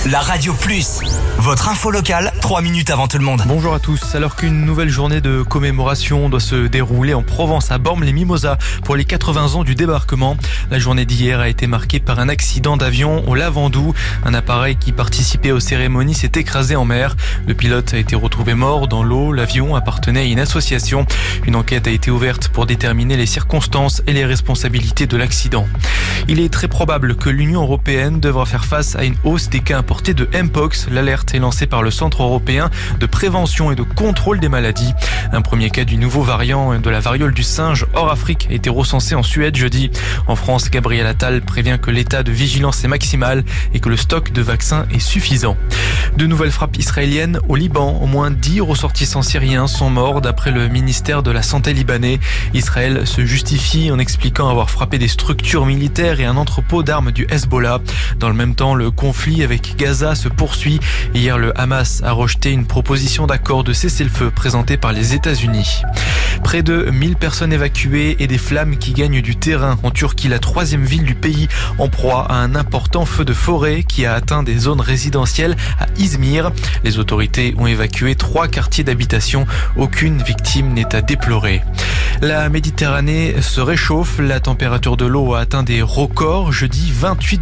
La Radio Plus, votre info locale, 3 minutes avant tout le monde. Bonjour à tous. Alors qu'une nouvelle journée de commémoration doit se dérouler en Provence à Bormes-les-Mimosas pour les 80 ans du débarquement, la journée d'hier a été marquée par un accident d'avion au Lavandou. Un appareil qui participait aux cérémonies s'est écrasé en mer. Le pilote a été retrouvé mort dans l'eau. L'avion appartenait à une association. Une enquête a été ouverte pour déterminer les circonstances et les responsabilités de l'accident. Il est très probable que l'Union européenne devra faire face à une hausse des cas importés de Mpox. L'alerte est lancée par le Centre européen de prévention et de contrôle des maladies. Un premier cas du nouveau variant de la variole du singe hors Afrique a été recensé en Suède jeudi. En France, Gabriel Attal prévient que l'état de vigilance est maximal et que le stock de vaccins est suffisant. De nouvelles frappes israéliennes au Liban. Au moins 10 ressortissants syriens sont morts d'après le ministère de la Santé libanais. Israël se justifie en expliquant avoir frappé des structures militaires et un entrepôt d'armes du Hezbollah. Dans le même temps, le conflit avec Gaza se poursuit. Hier, le Hamas a rejeté une proposition d'accord de cessez-le-feu présentée par les États-Unis. Près de 1000 personnes évacuées et des flammes qui gagnent du terrain en Turquie, la 3e ville du pays, en proie à un important feu de forêt qui a atteint des zones résidentielles à Izmir. Les autorités ont évacué 3 quartiers d'habitation. Aucune victime n'est à déplorer. La Méditerranée se réchauffe. La température de l'eau a atteint des records jeudi, 28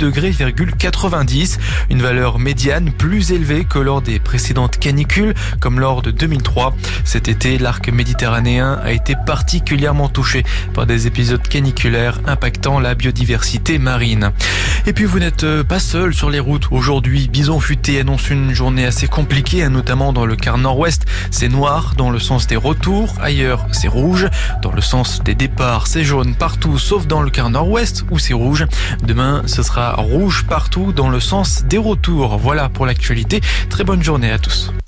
degrés,90, une valeur médiane plus élevée que lors des précédentes canicules, comme lors de 2003. Cet été, l'arc méditerranéen a été particulièrement touché par des épisodes caniculaires impactant la biodiversité marine. Et puis vous n'êtes pas seul sur les routes. Aujourd'hui, Bison Futé annonce une journée assez compliquée, notamment dans le quart nord-ouest. C'est noir dans le sens des retours, ailleurs c'est rouge. Dans le sens des départs, c'est jaune partout sauf dans le quart nord-ouest où c'est rouge. Demain, ce sera rouge partout dans le sens des retours. Voilà pour l'actualité. Très bonne journée à tous.